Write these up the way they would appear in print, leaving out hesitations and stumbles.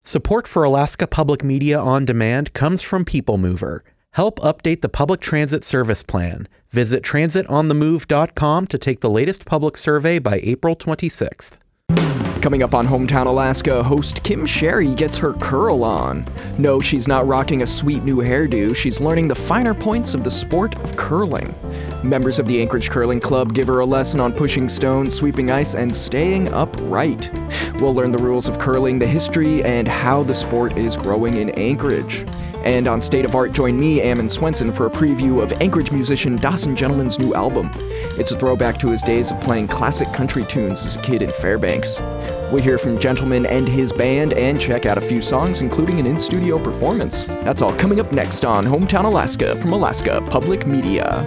Support for Alaska Public Media on Demand comes from People Mover. Help update the public transit service plan. Visit transitonthemove.com to take the latest public survey by April 26th. Coming up on Hometown Alaska, host Kim Sherry gets her curl on. No, she's not rocking a sweet new hairdo. She's learning the finer points of the sport of curling. Members of the Anchorage Curling Club give her a lesson on pushing stones, sweeping ice, and staying upright. We'll learn the rules of curling, the history, and how the sport is growing in Anchorage. And on State of Art, join me, Ammon Swenson, for a preview of Anchorage musician Dawson Gentleman's new album. It's a throwback to his days of playing classic country tunes as a kid in Fairbanks. We'll hear from Gentleman and his band and check out a few songs, including an in-studio performance. That's all coming up next on Hometown Alaska from Alaska Public Media.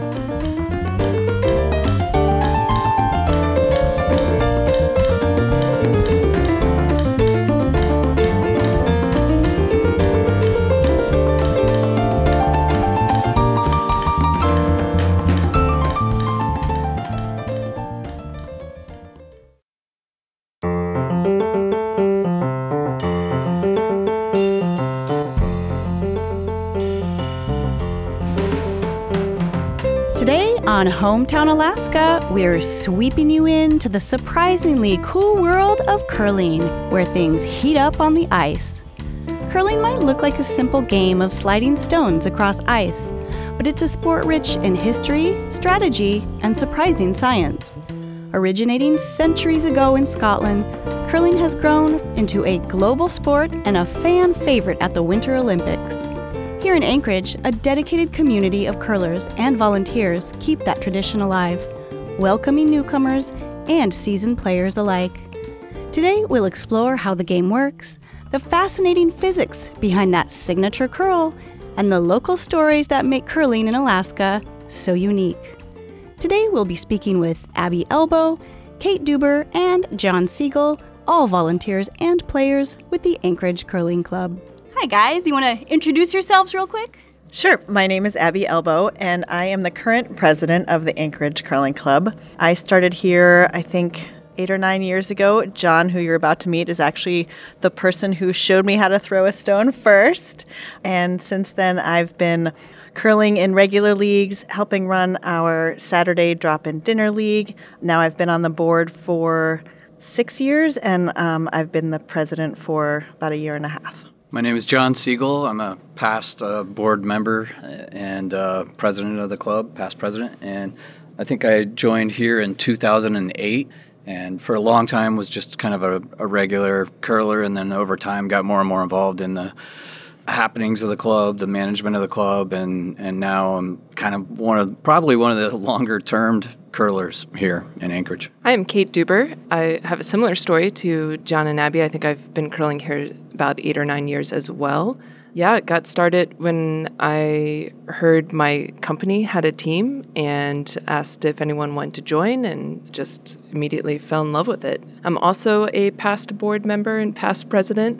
Today on Hometown Alaska, we're sweeping you into the surprisingly cool world of curling, where things heat up on the ice. Curling might look like a simple game of sliding stones across ice, but it's a sport rich in history, strategy, and surprising science. Originating centuries ago in Scotland, curling has grown into a global sport and a fan favorite at the Winter Olympics. Here in Anchorage, a dedicated community of curlers and volunteers keep that tradition alive, welcoming newcomers and seasoned players alike. Today, we'll explore how the game works, the fascinating physics behind that signature curl, and the local stories that make curling in Alaska so unique. Today, we'll be speaking with Abby Elbow, Kate Duber, and John Siegel, all volunteers and players with the Anchorage Curling Club. Hi guys, you want to introduce yourselves real quick? Sure. My name is Abby Elbow, and I am the current president of the Anchorage Curling Club. I started here, I think, 8 or 9 years ago. John, who you're about to meet, is actually the person who showed me how to throw a stone first. And since then, I've been curling in regular leagues, helping run our Saturday drop-in dinner league. Now I've been on the board for 6 years, and I've been the president for about a year and a half. My name is John Siegel. I'm a past board member and president of the club, past president. And I think I joined here in 2008. And for a long time was just kind of a regular curler. And then over time got more and more involved in the happenings of the club, the management of the club. And now I'm kind of probably one of the longer-termed curlers here in Anchorage. I am Kate Duber. I have a similar story to John and Abby. I think I've been curling here about 8 or 9 years as well. Yeah, it got started when I heard my company had a team and asked if anyone wanted to join, and just immediately fell in love with it. I'm also a past board member and past president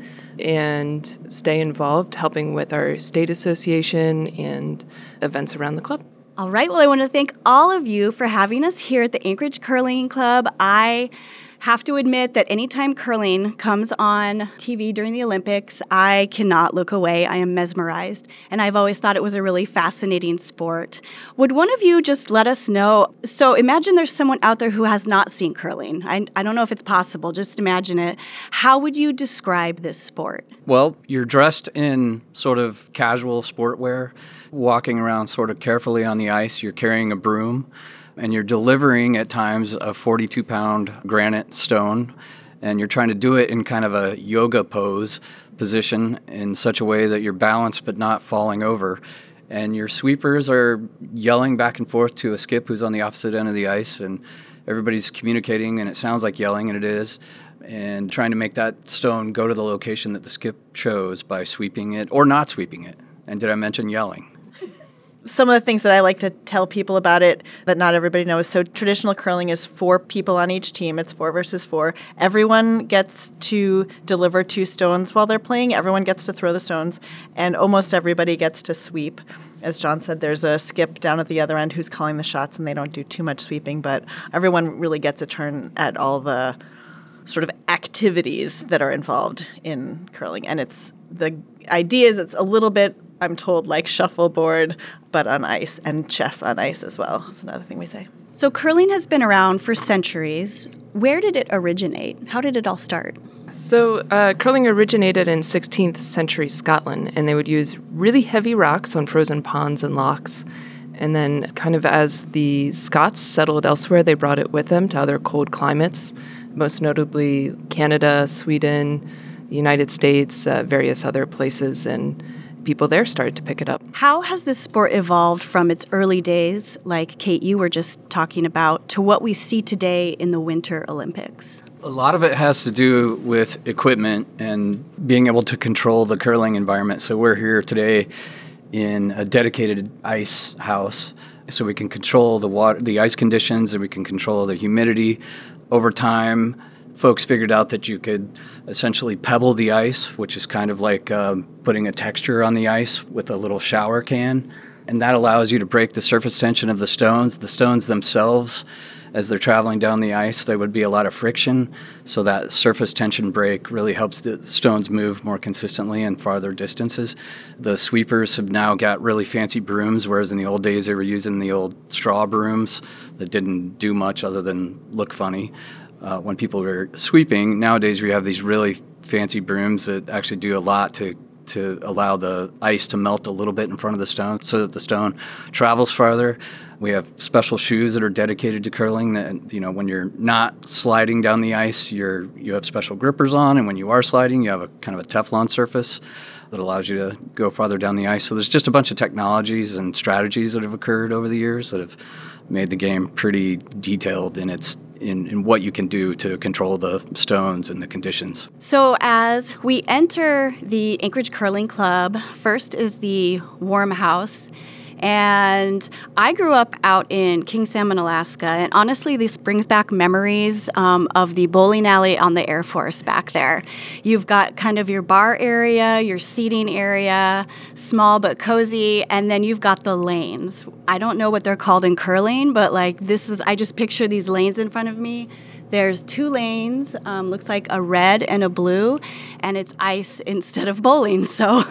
and stay involved helping with our state association and events around the club. All right, well, I want to thank all of you for having us here at the Anchorage Curling Club. I have to admit that anytime curling comes on TV during the Olympics, I cannot look away. I am mesmerized, and I've always thought it was a really fascinating sport. Would one of you just let us know? So imagine there's someone out there who has not seen curling. I don't know if it's possible. Just imagine it. How would you describe this sport? Well, you're dressed in sort of casual sportwear, walking around sort of carefully on the ice. You're carrying a broom. And you're delivering at times a 42-pound granite stone, and you're trying to do it in kind of a yoga pose position in such a way that you're balanced but not falling over. And your sweepers are yelling back and forth to a skip who's on the opposite end of the ice, and everybody's communicating, and it sounds like yelling, and it is, and trying to make that stone go to the location that the skip chose by sweeping it or not sweeping it. And did I mention yelling? Some of the things that I like to tell people about it that not everybody knows. So traditional curling is 4 people on each team. It's 4 versus 4. Everyone gets to deliver 2 stones while they're playing. Everyone gets to throw the stones, and almost everybody gets to sweep. As John said, there's a skip down at the other end who's calling the shots, and they don't do too much sweeping, but everyone really gets a turn at all the sort of activities that are involved in curling. And the idea is it's a little bit, I'm told, like shuffleboard, but on ice, and chess on ice as well. That's another thing we say. So curling has been around for centuries. Where did it originate? How did it all start? So curling originated in 16th century Scotland, and they would use really heavy rocks on frozen ponds and lochs. And then kind of as the Scots settled elsewhere, they brought it with them to other cold climates, most notably Canada, Sweden, United States, various other places, and people there started to pick it up. How has this sport evolved from its early days, like Kate, you were just talking about, to what we see today in the Winter Olympics? A lot of it has to do with equipment and being able to control the curling environment. So we're here today in a dedicated ice house, so we can control the water, the ice conditions, and we can control the humidity. Over time, folks figured out that you could essentially pebble the ice, which is kind of like putting a texture on the ice with a little shower can. And that allows you to break the surface tension of the stones. The stones themselves, as they're traveling down the ice, there would be a lot of friction. So that surface tension break really helps the stones move more consistently and farther distances. The sweepers have now got really fancy brooms, whereas in the old days they were using the old straw brooms that didn't do much other than look funny. When people were sweeping, nowadays we have these really fancy brooms that actually do a lot to allow the ice to melt a little bit in front of the stone so that the stone travels farther. We have special shoes that are dedicated to curling that, when you're not sliding down the ice, you have special grippers on, and when you are sliding, you have a kind of a Teflon surface that allows you to go farther down the ice. So there's just a bunch of technologies and strategies that have occurred over the years that have made the game pretty detailed in what you can do to control the stones and the conditions. So as we enter the Anchorage Curling Club, first is the Warm House. And I grew up out in King Salmon, Alaska, and honestly, this brings back memories of the bowling alley on the Air Force back there. You've got kind of your bar area, your seating area, small but cozy, and then you've got the lanes. I don't know what they're called in curling, but I just picture these lanes in front of me. There's 2 lanes, looks like a red and a blue, and it's ice instead of bowling. So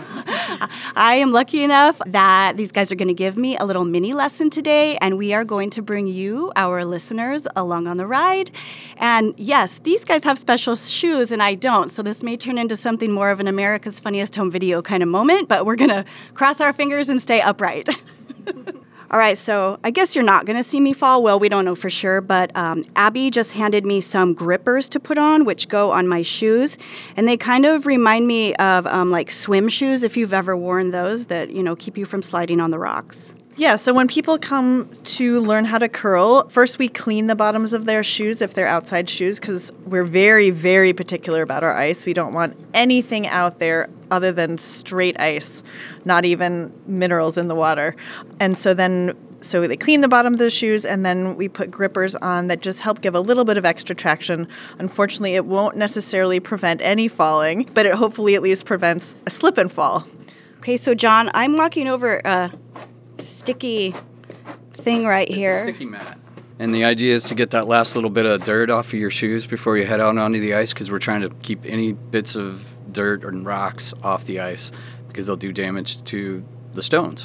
I am lucky enough that these guys are going to give me a little mini lesson today, and we are going to bring you, our listeners, along on the ride. And yes, these guys have special shoes, and I don't, so this may turn into something more of an America's Funniest Home Video kind of moment, but we're going to cross our fingers and stay upright. All right, so I guess you're not going to see me fall. Well, we don't know for sure, but Abby just handed me some grippers to put on, which go on my shoes, and they kind of remind me of like swim shoes, if you've ever worn those, that, keep you from sliding on the rocks. Yeah, so when people come to learn how to curl, first we clean the bottoms of their shoes if they're outside shoes, because we're very, very particular about our ice. We don't want anything out there other than straight ice, not even minerals in the water. And so they clean the bottom of the shoes, and then we put grippers on that just help give a little bit of extra traction. Unfortunately, it won't necessarily prevent any falling, but it hopefully at least prevents a slip and fall. Okay, so John, I'm walking over a sticky thing right here. It's a sticky mat. And the idea is to get that last little bit of dirt off of your shoes before you head out onto the ice, because we're trying to keep any bits of dirt and rocks off the ice because they'll do damage to the stones.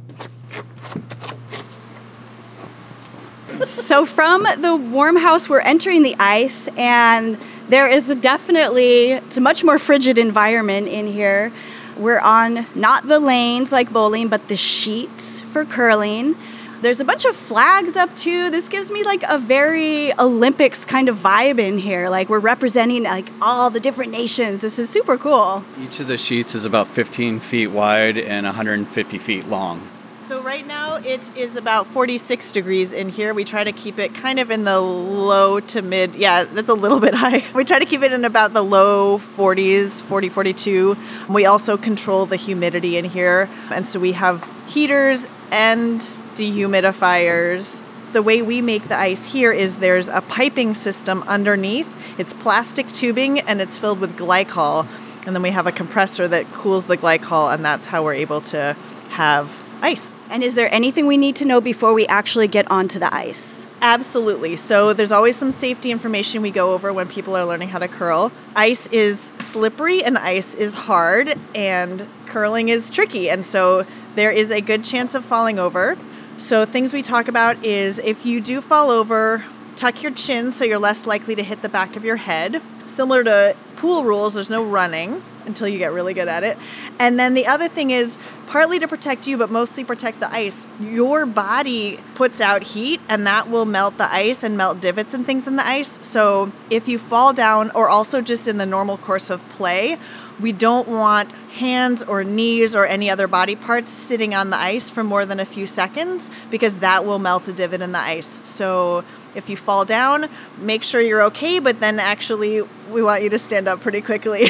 So from the Warm House, we're entering the ice, and there is it's a much more frigid environment in here. We're on not the lanes like bowling, but the sheets for curling. There's a bunch of flags up too. This gives me like a very Olympics kind of vibe in here. Like we're representing like all the different nations. This is super cool. Each of the sheets is about 15 feet wide and 150 feet long. So right now it is about 46 degrees in here. We try to keep it kind of in the low to mid. Yeah, that's a little bit high. We try to keep it in about the low 40s, 40, 42. We also control the humidity in here. And so we have heaters and dehumidifiers. The way we make the ice here is there's a piping system underneath. It's plastic tubing and it's filled with glycol. And then we have a compressor that cools the glycol, and that's how we're able to have ice. And is there anything we need to know before we actually get onto the ice? Absolutely. So there's always some safety information we go over when people are learning how to curl. Ice is slippery and ice is hard, and curling is tricky. And so there is a good chance of falling over. So things we talk about is if you do fall over, tuck your chin so you're less likely to hit the back of your head. Similar to pool rules, there's no running until you get really good at it. And then the other thing is, partly to protect you, but mostly protect the ice, your body puts out heat, and that will melt the ice and melt divots and things in the ice. So if you fall down, or also just in the normal course of play, we don't want hands or knees or any other body parts sitting on the ice for more than a few seconds, because that will melt a divot in the ice. So if you fall down, make sure you're okay, but then actually we want you to stand up pretty quickly.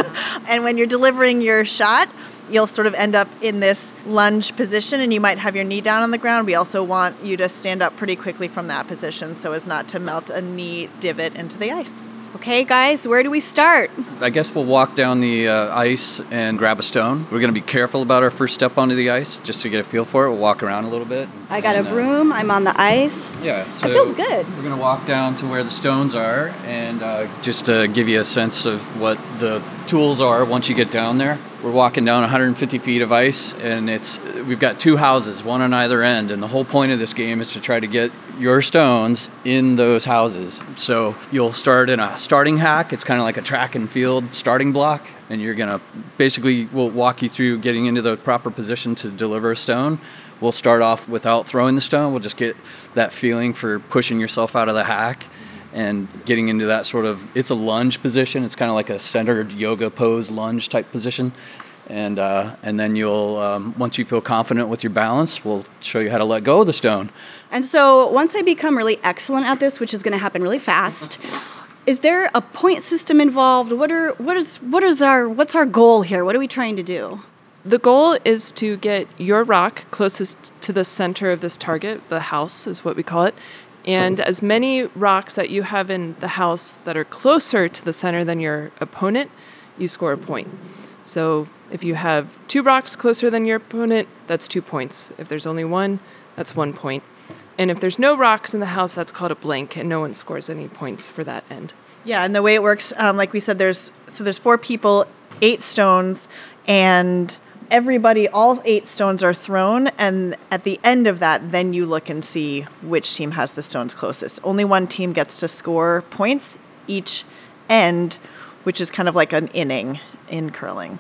And when you're delivering your shot, you'll sort of end up in this lunge position, and you might have your knee down on the ground. We also want you to stand up pretty quickly from that position so as not to melt a knee divot into the ice. Okay, guys, where do we start? I guess we'll walk down the ice and grab a stone. We're going to be careful about our first step onto the ice, just to get a feel for it. We'll walk around a little bit. I got a broom. I'm on the ice. Yeah, so it feels good. We're going to walk down to where the stones are, and just to give you a sense of what the tools are once you get down there. We're walking down 150 feet of ice, and we've got two houses, one on either end, and the whole point of this game is to try to get your stones in those houses. So you'll start in a starting hack. It's kind of like a track and field starting block, and you're going to we'll walk you through getting into the proper position to deliver a stone. We'll start off without throwing the stone. We'll just get that feeling for pushing yourself out of the hack and getting into that sort of, it's a lunge position. It's kind of like a centered yoga pose lunge type position. And then you'll, once you feel confident with your balance, we'll show you how to let go of the stone. And so once I become really excellent at this, which is going to happen really fast, is there a point system involved? What's our goal here? What are we trying to do? The goal is to get your rock closest to the center of this target. The house is what we call it. And as many rocks that you have in the house that are closer to the center than your opponent, you score a point. So if you have 2 rocks closer than your opponent, that's 2 points. If there's only 1, that's 1 point. And if there's no rocks in the house, that's called a blank, and no one scores any points for that end. Yeah, and the way it works, like we said, there's 4 people, 8 stones, and everybody, all 8 stones are thrown, and at the end of that, then you look and see which team has the stones closest. Only one team gets to score points each end, which is kind of like an inning in curling.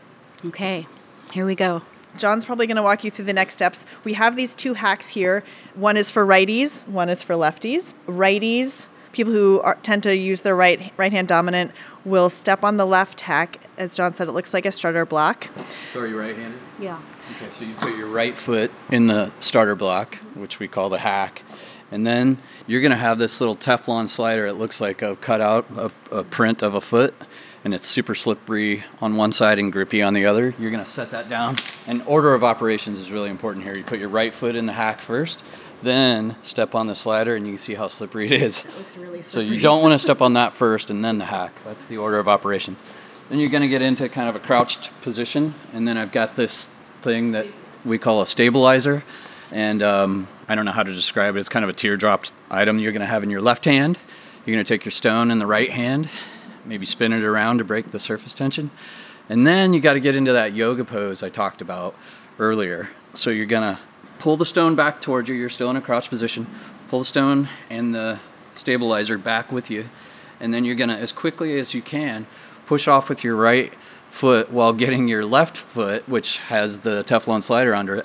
Okay, here we go. John's probably going to walk you through the next steps. We have these 2 hacks here. One is for righties, one is for lefties. Righties, people who tend to use their right hand dominant, will step on the left hack. As John said, it looks like a starter block. So are you right-handed? Yeah. Okay, so you put your right foot in the starter block, which we call the hack, and then you're going to have this little Teflon slider. It looks like a cutout, a print of a foot, and it's super slippery on one side and grippy on the other. You're going to set that down. And order of operations is really important here. You put your right foot in the hack first, then step on the slider, and you can see how slippery it is. It looks really slippery. So you don't want to step on that first and then the hack. That's the order of operation. Then you're going to get into kind of a crouched position, and then I've got this thing that we call a stabilizer, and I don't know how to describe it. It's kind of a teardrop item you're going to have in your left hand. You're going to take your stone in the right hand, maybe spin it around to break the surface tension, and then you got to get into that yoga pose I talked about earlier. So you're going to pull the stone back towards you. You're still in a crouched position. Pull the stone and the stabilizer back with you, and then you're going to, as quickly as you can, push off with your right foot while getting your left foot, which has the Teflon slider under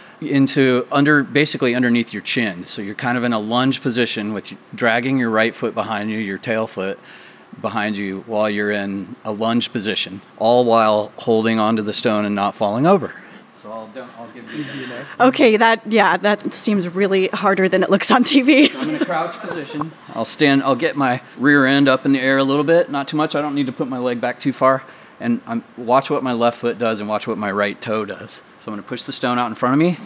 it, basically underneath your chin. So you're kind of in a lunge position with dragging your right foot behind you, your tail foot behind you, while you're in a lunge position, all while holding onto the stone and not falling over. So I'll give you easy enough. Okay, that seems really harder than it looks on TV. So I'm in a crouch position. I'll get my rear end up in the air a little bit, not too much. I don't need to put my leg back too far. And watch what my left foot does and watch what my right toe does. So I'm going to push the stone out in front of me.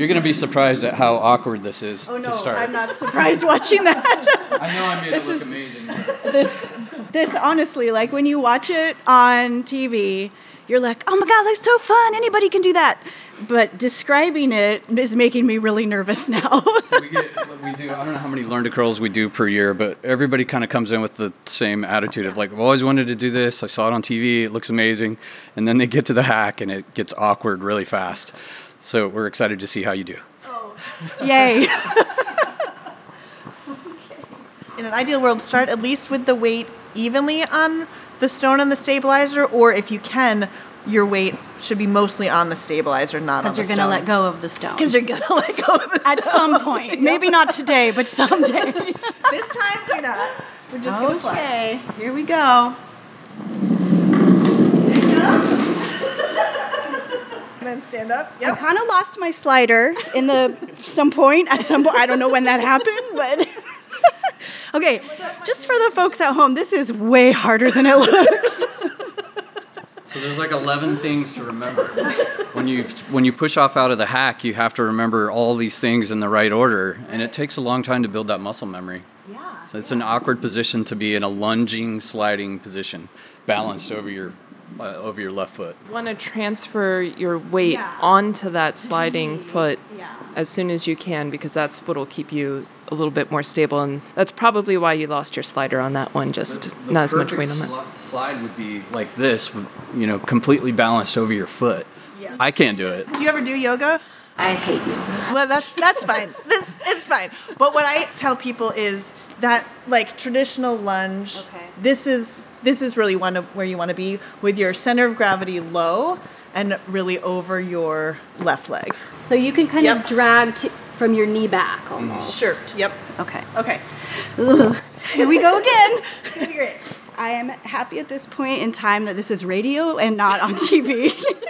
You're going to be surprised at how awkward this is to start. I'm not surprised watching that. I know I made it look amazing. This honestly, like when you watch it on TV, you're like, oh my God, that's so fun. Anybody can do that. But describing it is making me really nervous now. So we do, I don't know how many Learn to Curls we do per year, but everybody kind of comes in with the same attitude of like, I've always wanted to do this. I saw it on TV. It looks amazing. And then they get to the hack and it gets awkward really fast. So we're excited to see how you do. Oh, yay. In an ideal world, start at least with the weight evenly on the stone and the stabilizer, or if you can, your weight should be mostly on the stabilizer, not on the stone. Because you're going to let go of the stone. Because you're going to let go of the stone. At some point. Maybe not today, but someday. This time, we're not. We're just going to slide. Okay, here we go. And then stand up. I kind of lost my slider at some point. I don't know when that happened, but... Okay, just for the folks at home, this is way harder than it looks. So there's like 11 things to remember. When you push off out of the hack, you have to remember all these things in the right order, and it takes a long time to build that muscle memory. Yeah. So it's an awkward position to be in, a lunging, sliding position, balanced over your left foot. You want to transfer your weight onto that sliding foot as soon as you can, because that's what will keep you a little bit more stable, and that's probably why you lost your slider on that one. Just the not as much weight on that. Slide would be like this, completely balanced over your foot. Yeah. I can't do it. Do you ever do yoga? I hate you. Well, that's fine. It's fine. But what I tell people is that, like, traditional lunge. Okay. This is really where you want to be, with your center of gravity low and really over your left leg. So you can kind of drag from your knee back almost. Sure. Yep. Okay. Ooh. Here we go again. Great. I am happy at this point in time that this is radio and not on TV.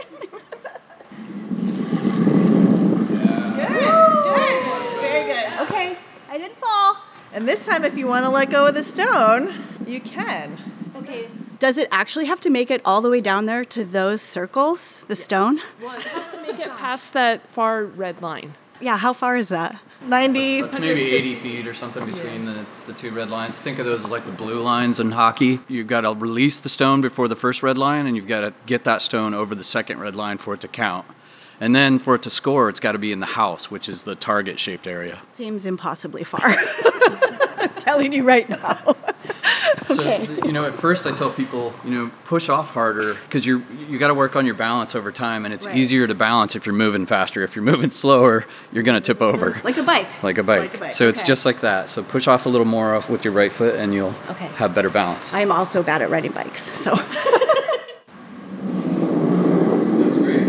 Good. Very good. Okay, I didn't fall. And this time, if you want to let go of the stone, you can. Okay. Does it actually have to make it all the way down there to those circles, the stone? Well, it has to make it past that far red line. Yeah, how far is that? 90. That's maybe 80 feet or something between the two red lines. Think of those as like the blue lines in hockey. You've got to release the stone before the first red line, and you've got to get that stone over the second red line for it to count. And then for it to score, it's got to be in the house, which is the target-shaped area. Seems impossibly far. I'm telling you right now. Okay. So, at first I tell people, push off harder, because you got to work on your balance over time, and it's easier to balance if you're moving faster. If you're moving slower, you're going to tip over. Like a bike. Like a bike. So it's just like that. So push off a little more off with your right foot, and you'll have better balance. I'm also bad at riding bikes, so. That's great.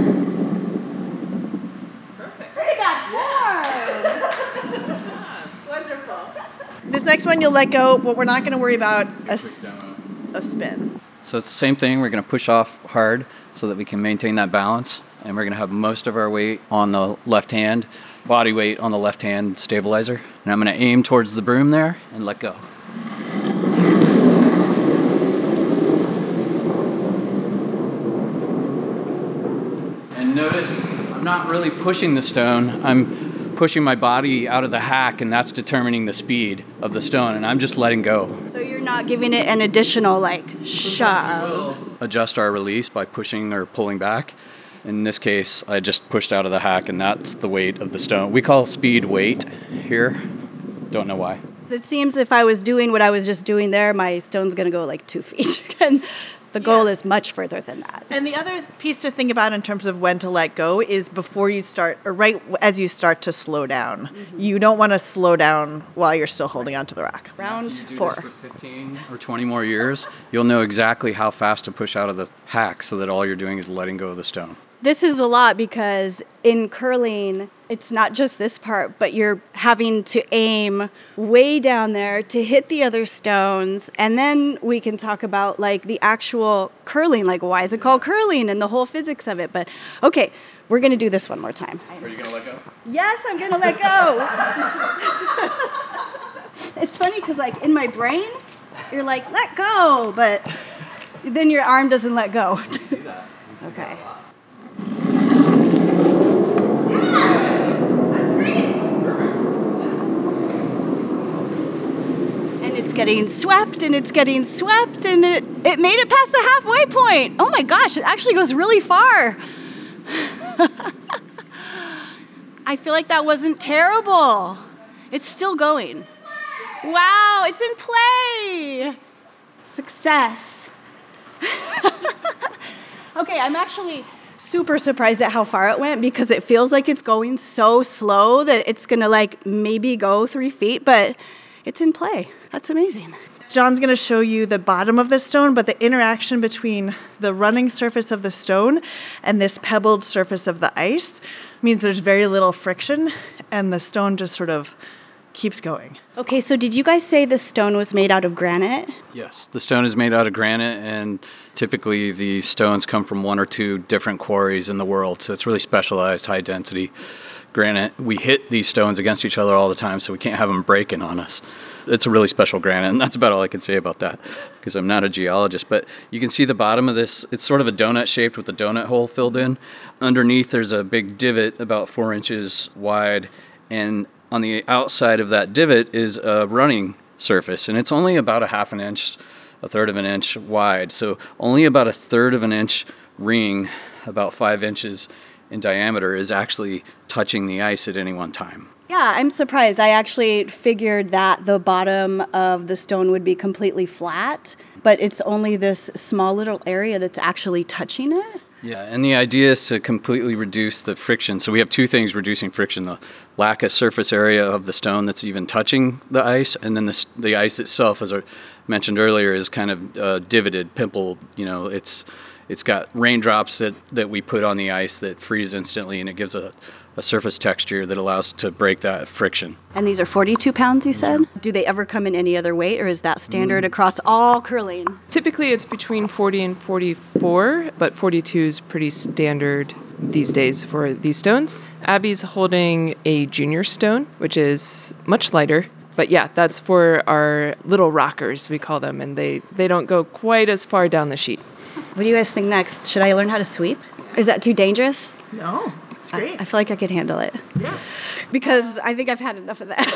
Perfect. Look at that form! Wonderful. This next one you'll let go, but we're not going to worry about a spin. So it's the same thing. We're going to push off hard so that we can maintain that balance. And we're going to have most of our weight on the left hand, body weight on the left hand stabilizer. And I'm going to aim towards the broom there and let go. And notice I'm not really pushing the stone. I'm pushing my body out of the hack, and that's determining the speed of the stone, and I'm just letting go. So you're not giving it an additional, shove. We'll adjust our release by pushing or pulling back. In this case, I just pushed out of the hack, and that's the weight of the stone. We call speed weight here. Don't know why. It seems if I was doing what I was just doing there, my stone's going to go 2 feet. And the goal is much further than that. And the other piece to think about in terms of when to let go is before you start, or right as you start to slow down. Mm-hmm. You don't want to slow down while you're still holding onto the rack. Round If you do 4. this for 15 or 20 more years, you'll know exactly how fast to push out of the hack so that all you're doing is letting go of the stone. This is a lot because in curling, it's not just this part, but you're having to aim way down there to hit the other stones. And then we can talk about the actual curling, why is it called curling and the whole physics of it. But okay, we're going to do this one more time. Are you going to let go? Yes, I'm going to let go. It's funny because in my brain, you're let go, but then your arm doesn't let go. You see that. Okay. That a lot. it's getting swept and it's getting swept, and it made it past the halfway point. Oh my gosh, it actually goes really far. I feel like that wasn't terrible. It's still going. Wow, it's in play. Success. Okay, I'm actually super surprised at how far it went because it feels like it's going so slow that it's gonna like maybe go 3 feet, but it's in play. That's amazing. John's going to show you the bottom of the stone, but the interaction between the running surface of the stone and this pebbled surface of the ice means there's very little friction, and the stone just sort of keeps going. Okay, so did you guys say the stone was made out of granite? Yes, the stone is made out of granite, and typically these stones come from 1 or 2 different quarries in the world, so it's really specialized, high-density granite. We hit these stones against each other all the time, so we can't have them breaking on us. It's a really special granite, and that's about all I can say about that because I'm not a geologist. But you can see the bottom of this. It's sort of a donut shaped with a donut hole filled in. Underneath, there's a big divot about 4 inches wide, and on the outside of that divot is a running surface, and it's only about a half an inch, a third of an inch wide. So only about a third of an inch ring, about 5 inches in diameter, is actually touching the ice at any one time. Yeah, I'm surprised. I actually figured that the bottom of the stone would be completely flat, but it's only this small little area that's actually touching it. Yeah, and the idea is to completely reduce the friction. So we have 2 things reducing friction: the lack of surface area of the stone that's even touching the ice, and then the ice itself, as I mentioned earlier, is kind of divoted, pimpled. You know, it's got raindrops that we put on the ice that freeze instantly, and it gives a surface texture that allows to break that friction. And these are 42 pounds, you said? Do they ever come in any other weight, or is that standard across all curling? Typically, it's between 40 and 44, but 42 is pretty standard these days for these stones. Abby's holding a junior stone, which is much lighter. But yeah, that's for our little rockers, we call them, and they don't go quite as far down the sheet. What do you guys think next? Should I learn how to sweep? Is that too dangerous? No, it's great. I feel like I could handle it. Yeah. Because I think I've had enough of that.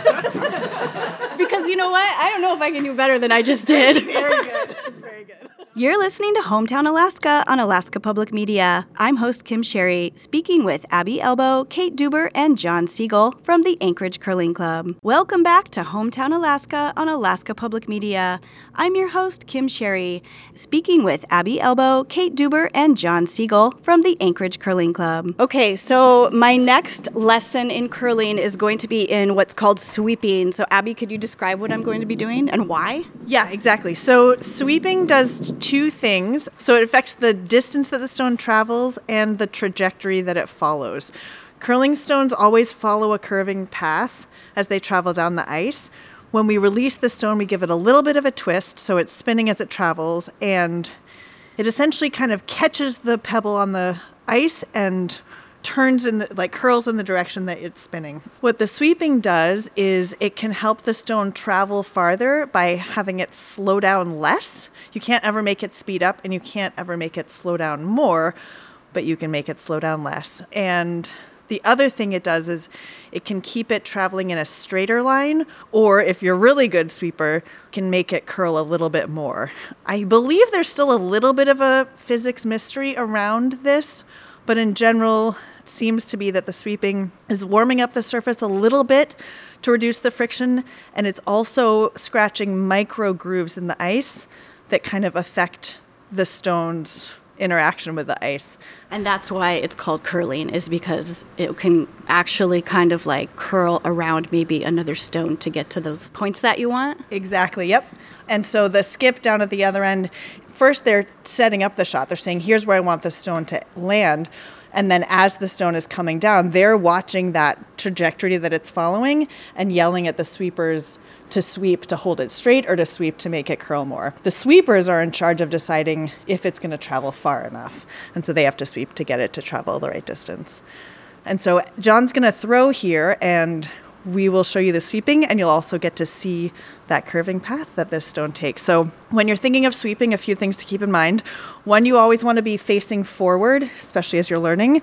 Because you know what? I don't know if I can do better than I just did. Very good. It's very good. You're listening to Hometown Alaska on Alaska Public Media. I'm host Kim Sherry, speaking with Abby Elbow, Kate Duber, and John Siegel from the Anchorage Curling Club. Welcome back to Hometown Alaska on Alaska Public Media. I'm your host, Kim Sherry, speaking with Abby Elbow, Kate Duber, and John Siegel from the Anchorage Curling Club. Okay, so my next lesson in curling is going to be in what's called sweeping. So Abby, could you describe what I'm going to be doing and why? Yeah, exactly. So sweeping does 2 things. So it affects the distance that the stone travels and the trajectory that it follows. Curling stones always follow a curving path as they travel down the ice. When we release the stone, we give it a little bit of a twist, so it's spinning as it travels, and it essentially kind of catches the pebble on the ice and turns curls in the direction that it's spinning. What the sweeping does is it can help the stone travel farther by having it slow down less. You can't ever make it speed up, and you can't ever make it slow down more, but you can make it slow down less. And the other thing it does is it can keep it traveling in a straighter line, or if you're a really good sweeper, can make it curl a little bit more. I believe there's still a little bit of a physics mystery around this, but in general, it seems to be that the sweeping is warming up the surface a little bit to reduce the friction, and it's also scratching micro grooves in the ice that kind of affect the stone's interaction with the ice. And that's why it's called curling, is because it can actually kind of like curl around maybe another stone to get to those points that you want. Exactly, yep. And so the skip down at the other end, first they're setting up the shot. They're saying, here's where I want the stone to land. And then as the stone is coming down, they're watching that trajectory that it's following and yelling at the sweepers to sweep to hold it straight or to sweep to make it curl more. The sweepers are in charge of deciding if it's going to travel far enough. And so they have to sweep to get it to travel the right distance. And so John's going to throw here, and we will show you the sweeping, and you'll also get to see that curving path that this stone takes. So when you're thinking of sweeping, a few things to keep in mind. One, you always want to be facing forward, especially as you're learning.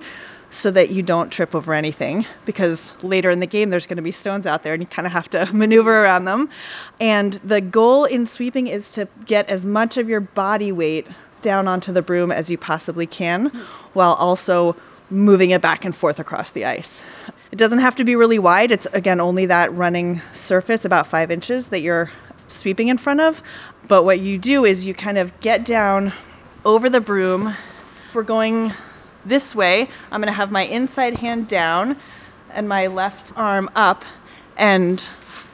so that you don't trip over anything, because later in the game there's going to be stones out there and you kind of have to maneuver around them. And the goal in sweeping is to get as much of your body weight down onto the broom as you possibly can, while also moving it back and forth across the ice. It doesn't have to be really wide. It's, again, only that running surface, about 5 inches, that you're sweeping in front of. But what you do is you kind of get down over the broom. We're going this way. I'm going to have my inside hand down and my left arm up, and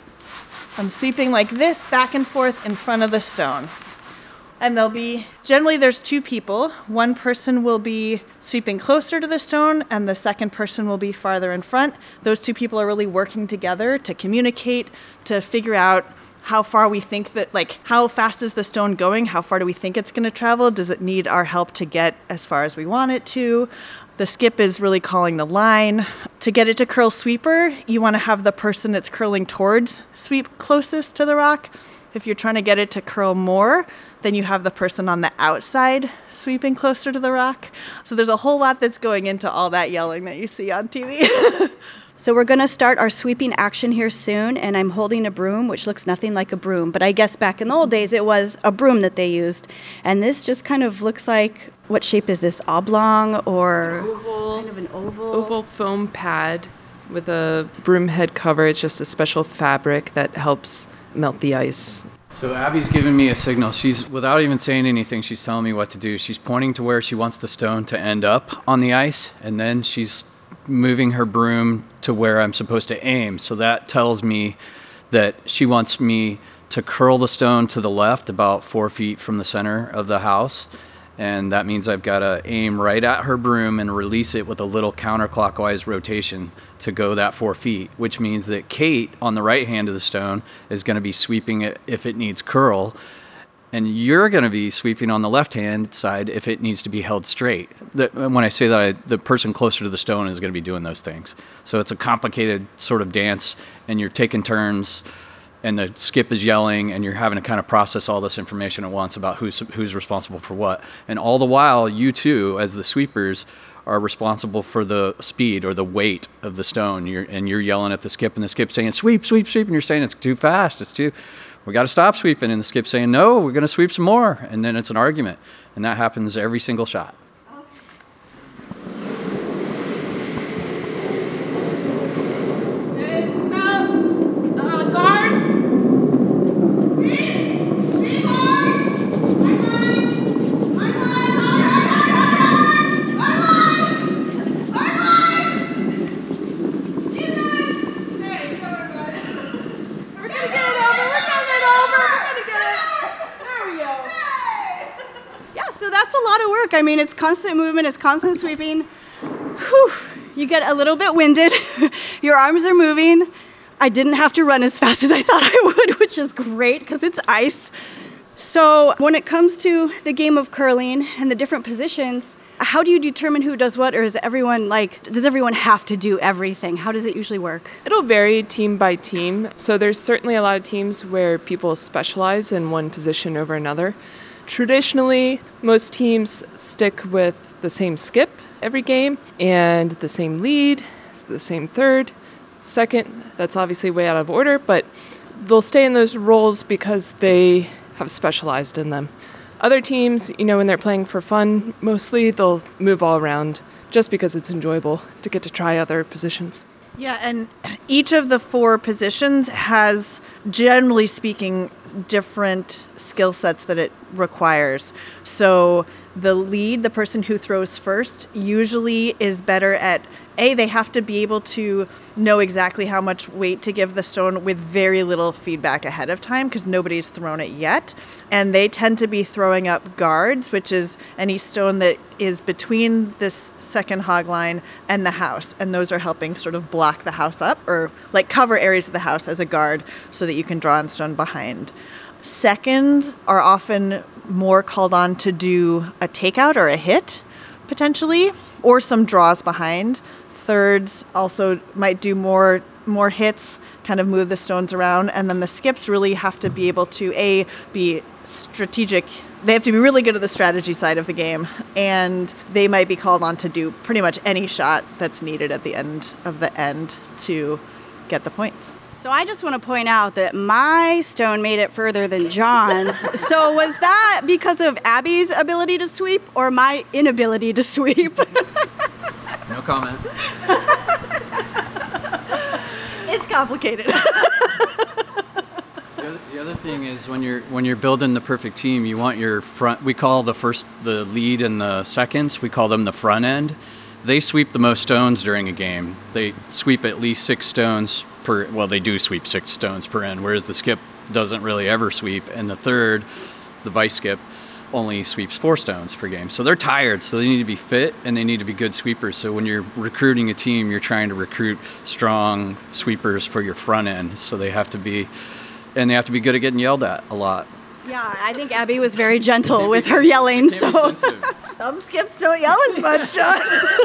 I'm sweeping like this back and forth in front of the stone. And generally there's 2 people. One person will be sweeping closer to the stone and the second person will be farther in front. Those 2 people are really working together to communicate, to figure out how far we think that, like, how fast is the stone going? How far do we think it's going to travel? Does it need our help to get as far as we want it to? The skip is really calling the line. To get it to curl sweeper, you want to have the person it's curling towards sweep closest to the rock. If you're trying to get it to curl more, then you have the person on the outside sweeping closer to the rock. So there's a whole lot that's going into all that yelling that you see on TV. So we're going to start our sweeping action here soon, and I'm holding a broom, which looks nothing like a broom. But I guess back in the old days, it was a broom that they used. And this just kind of looks like, what shape is this, oblong or kind of an oval? Oval foam pad with a broom head cover. It's just a special fabric that helps melt the ice. So Abby's giving me a signal. She's, without even saying anything, she's telling me what to do. She's pointing to where she wants the stone to end up on the ice, and then she's moving her broom to where I'm supposed to aim. So that tells me that she wants me to curl the stone to the left about 4 feet from the center of the house. And that means I've got to aim right at her broom and release it with a little counterclockwise rotation to go that 4 feet, which means that Kate on the right hand of the stone is going to be sweeping it if it needs curl. And you're going to be sweeping on the left-hand side if it needs to be held straight. When I say that, the person closer to the stone is going to be doing those things. So it's a complicated sort of dance, and you're taking turns, and the skip is yelling, and you're having to kind of process all this information at once about who's responsible for what. And all the while, you two, as the sweepers, are responsible for the speed or the weight of the stone. You're yelling at the skip, and the skip's saying, "Sweep, sweep, sweep," and you're saying, "It's too fast, we got to stop sweeping," and the skip's saying, "No, we're going to sweep some more," and then it's an argument, and that happens every single shot. It's about guard. Sweep hard! That's a lot of work. I mean, it's constant movement, it's constant sweeping. Whew. You get a little bit winded. Your arms are moving. I didn't have to run as fast as I thought I would, which is great because it's ice. So when it comes to the game of curling and the different positions, how do you determine who does what, or does everyone have to do everything? How does it usually work? It'll vary team by team. So there's certainly a lot of teams where people specialize in one position over another. Traditionally, most teams stick with the same skip every game and the same lead, the same third, second. That's obviously way out of order, but they'll stay in those roles because they have specialized in them. Other teams, when they're playing for fun, mostly they'll move all around just because it's enjoyable to get to try other positions. Yeah, and each of the 4 positions has, generally speaking, different skill sets that it requires. So the lead, the person who throws first, usually is better at, they have to be able to know exactly how much weight to give the stone with very little feedback ahead of time because nobody's thrown it yet. And they tend to be throwing up guards, which is any stone that is between this second hog line and the house. And those are helping sort of block the house up or like cover areas of the house as a guard so that you can draw on stone behind. Seconds are often more called on to do a takeout or a hit, potentially, or some draws behind. Thirds also might do more hits, kind of move the stones around. And then the skips really have to be able to, be strategic. They have to be really good at the strategy side of the game, and they might be called on to do pretty much any shot that's needed at the end of the end to get the points. So I just want to point out that my stone made it further than John's. So was that because of Abby's ability to sweep or my inability to sweep? No comment. It's complicated. The other thing is when you're building the perfect team, you want your front. We call the lead and the seconds. We call them the front end. They sweep the most stones during a game. They sweep at least 6 stones per. Well, they do sweep 6 stones per end, whereas the skip doesn't really ever sweep. And the third, the vice skip, only sweeps 4 stones per game. So they're tired. So they need to be fit and they need to be good sweepers. So when you're recruiting a team, you're trying to recruit strong sweepers for your front end. So they have to be good at getting yelled at a lot. Yeah, I think Abby was very gentle with her yelling. So Some skips don't yell as much, John.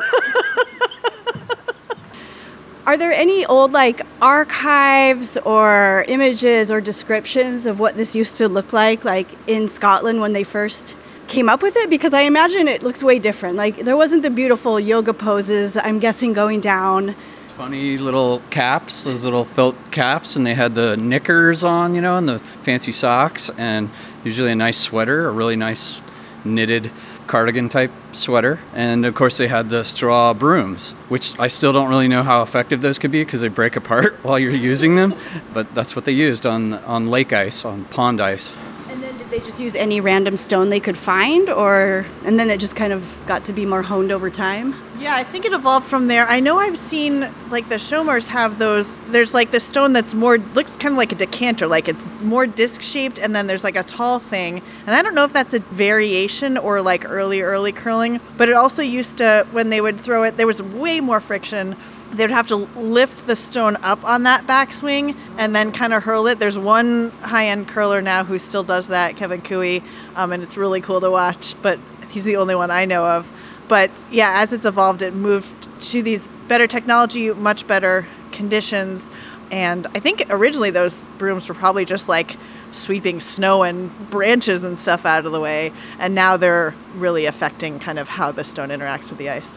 Are there any old archives or images or descriptions of what this used to look like in Scotland when they first came up with it? Because I imagine it looks way different. There wasn't the beautiful yoga poses, I'm guessing, going down. Funny little caps, those little felt caps, and they had the knickers on, and the fancy socks, and usually a nice sweater, a really nice knitted cardigan type sweater. And of course they had the straw brooms, which I still don't really know how effective those could be because they break apart while you're using them, but that's what they used on lake ice, on pond ice. And then did they just use any random stone they could find, and then it just kind of got to be more honed over time? Yeah, I think it evolved from there. I know I've seen the Shomers have those. There's this stone that's looks kind of like a decanter, it's more disc shaped, and then there's a tall thing. And I don't know if that's a variation or early curling, but it also used to, when they would throw it, there was way more friction. They would have to lift the stone up on that backswing and then kind of hurl it. There's one high-end curler now who still does that, Kevin Cooey, and it's really cool to watch, but he's the only one I know of. But yeah, as it's evolved, it moved to these better technology, much better conditions. And I think originally those brooms were probably just sweeping snow and branches and stuff out of the way. And now they're really affecting kind of how the stone interacts with the ice.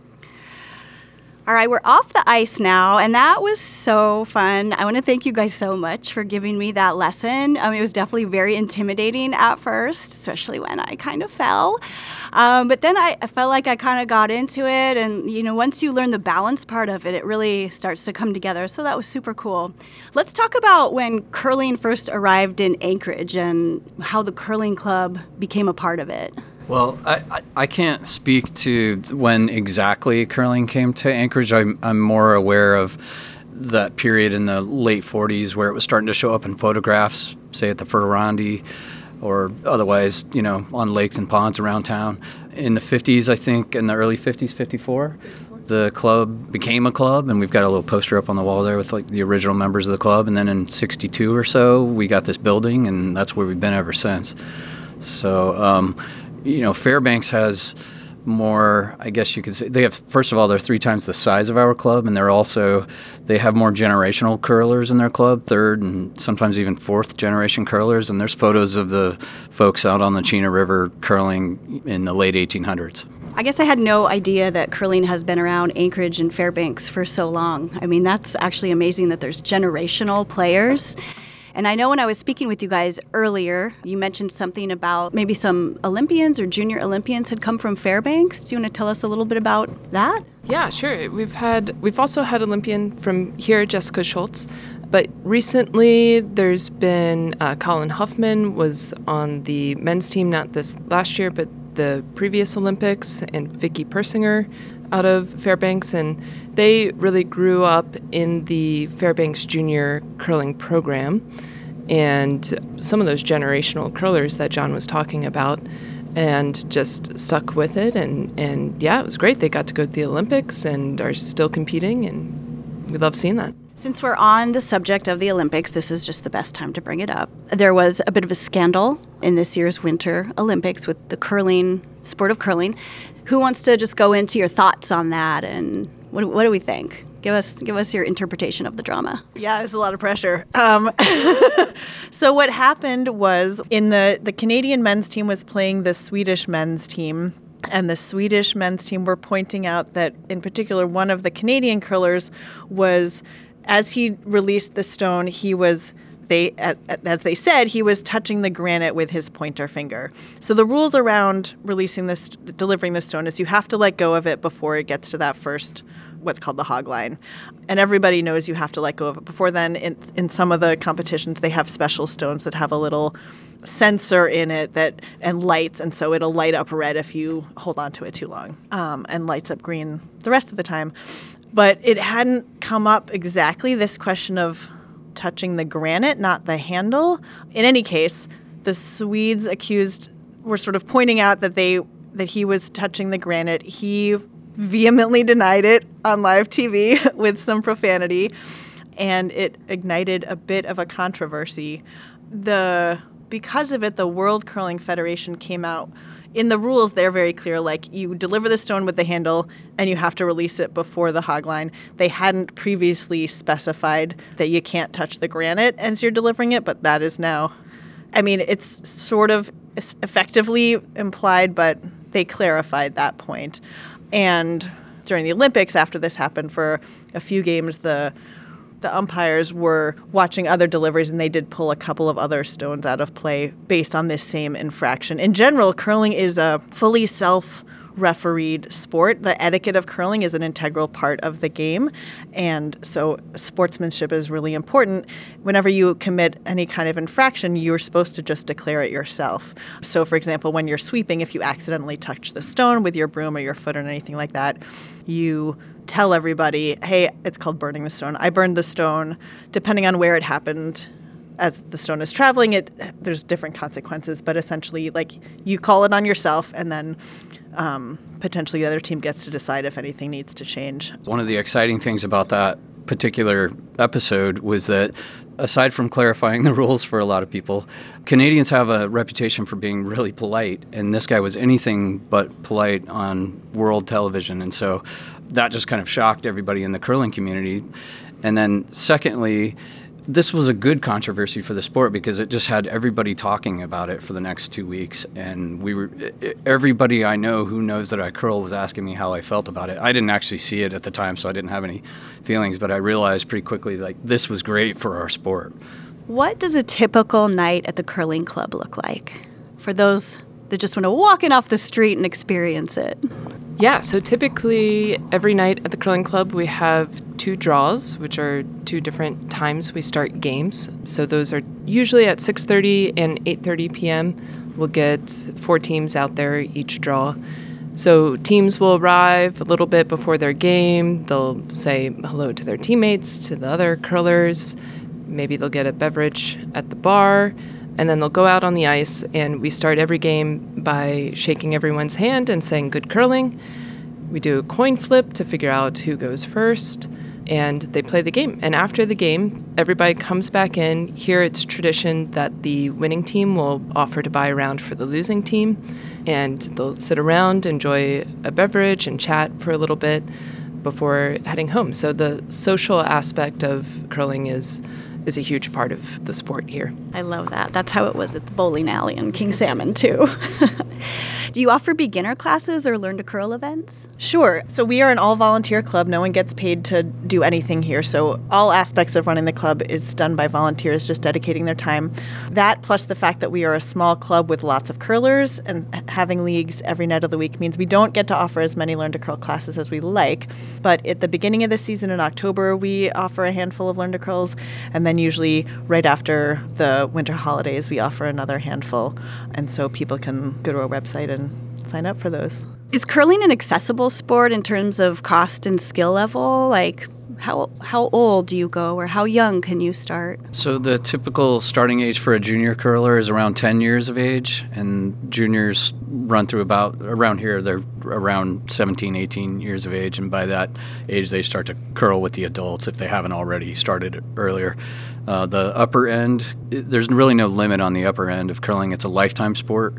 All right, we're off the ice now, and that was so fun. I want to thank you guys so much for giving me that lesson. It was definitely very intimidating at first, especially when I kind of fell. But then I felt like I kind of got into it, and once you learn the balance part of it, it really starts to come together. So that was super cool. Let's talk about when curling first arrived in Anchorage and how the curling club became a part of it. Well, I can't speak to when exactly curling came to Anchorage. I'm more aware of that period in the late 40s where it was starting to show up in photographs, say at the Ferrandi or otherwise, on lakes and ponds around town. In the 50s, I think, in the early 50s, 54, the club became a club, and we've got a little poster up on the wall there with the original members of the club. And then in 62 or so, we got this building, and that's where we've been ever since. So, Fairbanks has more, I guess you could say, first of all, they're 3 times the size of our club, and they have more generational curlers in their club, 3rd and sometimes even 4th generation curlers, and there's photos of the folks out on the Chena River curling in the late 1800s. I guess I had no idea that curling has been around Anchorage and Fairbanks for so long. That's actually amazing that there's generational players. And I know when I was speaking with you guys earlier, you mentioned something about maybe some Olympians or junior Olympians had come from Fairbanks. Do you want to tell us a little bit about that? Yeah, sure. We've also had Olympian from here, Jessica Schultz. But recently there's been Colin Huffman was on the men's team, not this last year, but the previous Olympics, and Vicky Persinger out of Fairbanks, and they really grew up in the Fairbanks Junior Curling program, and some of those generational curlers that John was talking about, and just stuck with it, and yeah, it was great. They got to go to the Olympics and are still competing, and we love seeing that. Since we're on the subject of the Olympics, this is just the best time to bring it up. There was a bit of a scandal in this year's Winter Olympics with the sport of curling. Who wants to just go into your thoughts on that, and what do we think? Give us your interpretation of the drama. Yeah, there's a lot of pressure. So what happened was in the Canadian men's team was playing the Swedish men's team. And the Swedish men's team were pointing out that, in particular, one of the Canadian curlers was, as he released the stone, as they said, he was touching the granite with his pointer finger. So the rules around delivering the stone is you have to let go of it before it gets to that first, what's called the hog line. And everybody knows you have to let go of it. Before then, in some of the competitions, they have special stones that have a little sensor in it and lights, and so it'll light up red if you hold on to it too long, and lights up green the rest of the time. But it hadn't come up exactly, this question of touching the granite, not the handle. In any case, the Swedes were sort of pointing out that he was touching the granite. He vehemently denied it on live TV with some profanity, and it ignited a bit of a controversy. Because of it, the World Curling Federation came out. In the rules, they're very clear, like you deliver the stone with the handle and you have to release it before the hog line. They hadn't previously specified that you can't touch the granite as you're delivering it, but that is now, it's sort of effectively implied, but they clarified that point. And during the Olympics, after this happened for a few games, the umpires were watching other deliveries, and they did pull a couple of other stones out of play based on this same infraction. In general, curling is a fully self-refereed sport. The etiquette of curling is an integral part of the game, and so sportsmanship is really important. Whenever you commit any kind of infraction, you're supposed to just declare it yourself. So, for example, when you're sweeping, if you accidentally touch the stone with your broom or your foot or anything like that, you tell everybody, hey, it's called burning the stone. I burned the stone. Depending on where it happened, as the stone is traveling, there's different consequences. But essentially, like, you call it on yourself, and then potentially the other team gets to decide if anything needs to change. One of the exciting things about that particular episode was that, aside from clarifying the rules for a lot of people, Canadians have a reputation for being really polite, and this guy was anything but polite on world television, and so that just kind of shocked everybody in the curling community. And then secondly, this was a good controversy for the sport because it just had everybody talking about it for the next 2 weeks. And everybody I know who knows that I curl was asking me how I felt about it. I didn't actually see it at the time, so I didn't have any feelings, but I realized pretty quickly, like, this was great for our sport. What does a typical night at the curling club look like for those that just want to walk in off the street and experience it? Yeah, so typically every night at the curling club we have 2 draws, which are 2 different times we start games. So those are usually at 6:30 and 8:30 p.m. We'll get 4 teams out there each draw. So teams will arrive a little bit before their game. They'll say hello to their teammates, to the other curlers. Maybe they'll get a beverage at the bar. And then they'll go out on the ice, and we start every game by shaking everyone's hand and saying good curling. We do a coin flip to figure out who goes first, and they play the game. And after the game, everybody comes back in. Here it's tradition that the winning team will offer to buy a round for the losing team, and they'll sit around, enjoy a beverage, and chat for a little bit before heading home. So the social aspect of curling is a huge part of the sport here. I love that. That's how it was at the bowling alley in King Salmon, too. Do you offer beginner classes or learn to curl events? Sure. So we are an all-volunteer club. No one gets paid to do anything here. So all aspects of running the club is done by volunteers just dedicating their time. That, plus the fact that we are a small club with lots of curlers and having leagues every night of the week, means we don't get to offer as many Learn to Curl classes as we like. But at the beginning of the season in October, we offer a handful of Learn to Curls. And then usually right after the winter holidays, we offer another handful. And so people can go to our website and sign up for those. Is curling an accessible sport in terms of cost and skill level? Like, how old do you go, or how young can you start? So the typical starting age for a junior curler is around 10 years of age, and juniors run through around here, they're around 17, 18 years of age, and by that age they start to curl with the adults if they haven't already started earlier. The upper end, there's really no limit on the upper end of curling. It's a lifetime sport,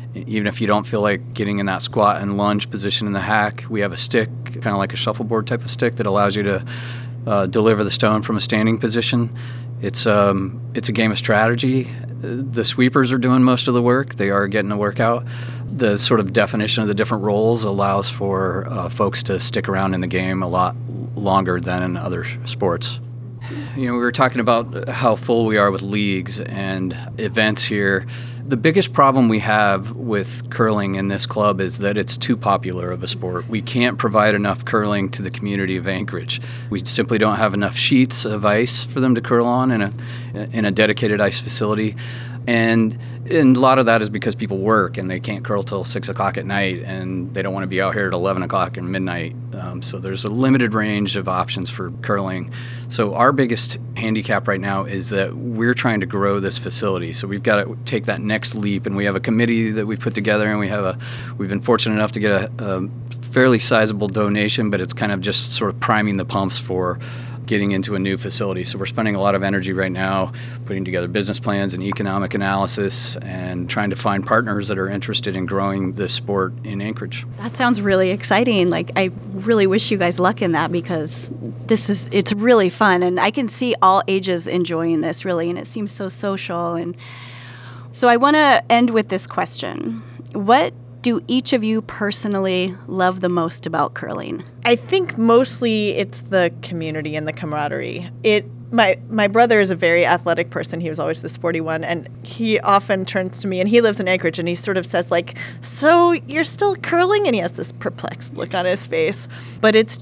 Even if you don't feel like getting in that squat and lunge position in the hack, we have a stick, kind of like a shuffleboard type of stick, that allows you to deliver the stone from a standing position. It's a game of strategy. The sweepers are doing most of the work. They are getting the workout. The sort of definition of the different roles allows for folks to stick around in the game a lot longer than in other sports. We were talking about how full we are with leagues and events here. The biggest problem we have with curling in this club is that it's too popular of a sport. We can't provide enough curling to the community of Anchorage. We simply don't have enough sheets of ice for them to curl on in a dedicated ice facility. And a lot of that is because people work and they can't curl till 6 o'clock at night, and they don't want to be out here at 11 o'clock and midnight. So there's a limited range of options for curling. So our biggest handicap right now is that we're trying to grow this facility. So we've got to take that next leap, and we have a committee that we've put together, and we've been fortunate enough to get a fairly sizable donation, but it's kind of just sort of priming the pumps for getting into a new facility. So we're spending a lot of energy right now putting together business plans and economic analysis and trying to find partners that are interested in growing this sport in Anchorage. That sounds really exciting. I really wish you guys luck in that, because it's really fun, and I can see all ages enjoying this, really, and it seems so social. And so I want to end with this question. What do each of you personally love the most about curling? I think mostly it's the community and the camaraderie. My brother is a very athletic person. He was always the sporty one, and he often turns to me, and he lives in Anchorage, and he sort of says, so you're still curling? And he has this perplexed look on his face. But it's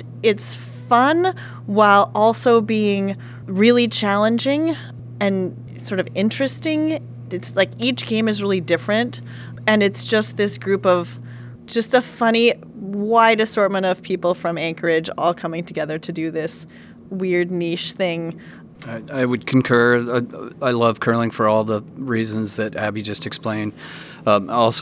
fun while also being really challenging and sort of interesting. It's like each game is really different. And it's just this group of just a funny, wide assortment of people from Anchorage all coming together to do this weird niche thing. I would concur. I love curling for all the reasons that Abby just explained. I